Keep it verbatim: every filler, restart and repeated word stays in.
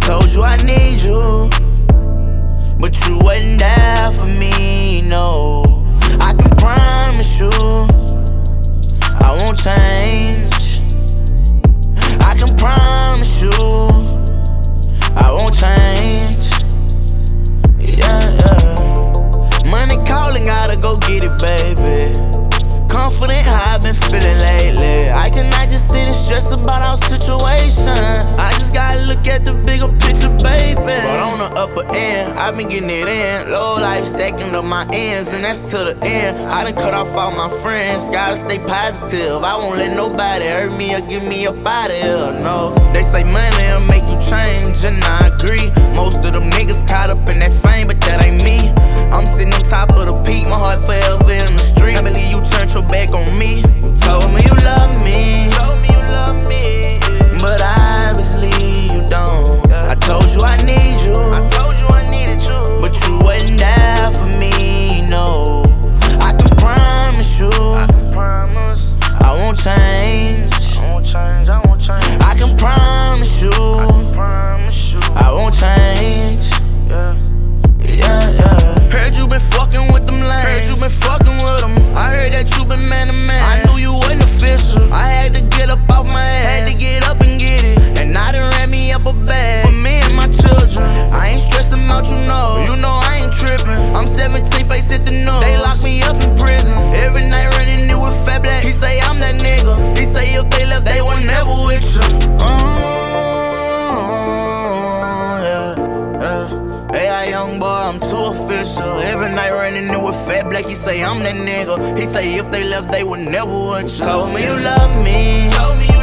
told you I need you, but you wasn't there for me, no. I can promise you I won't change. I can promise you I won't change. Yeah, yeah. Money calling, gotta go get it, baby. Confident how I've been feeling lately. I cannot just sit and stress about our situation. I just gotta look at the bigger picture, baby. But on the upper end, I've been getting it in. Low life stacking up my ends, and that's to the end. I done cut off all my friends, gotta stay positive. I won't let nobody hurt me or give me up out of here, no. They say money will make you change, and I agree. Most of them niggas caught up in that fame, but that ain't me. I'm sitting on top of the peak, my heart forever in the streets. Can't believe you turned your back on me. You told me you love me, told me you love me, but obviously you don't. I told you I need you, I told you I needed you, but you wasn't there for me, no. I can promise you, I can promise I won't change. I won't change, I won't change. I can promise you, I can promise you I won't change. Yeah, yeah, yeah. Heard you been fucking with them lanes, heard you been fucking with them. I heard that you been man to man. I knew you wasn't official. I had to get up off my ass, had to get up and get it. And I done ran me up a bag for me and my children. I ain't stressing out, you know. You know I ain't tripping. I'm seventeen, face at the nose. They lock me up in prison. Every night running it with Fat Black. He say I'm that nigga. He say if they left, they were never with you. Oh, yeah, yeah. Hey, I young boy, I'm too official. Every night running it with Fat Black. He say I'm that nigga. He say if they left, they would never with you. Told me you love me, told me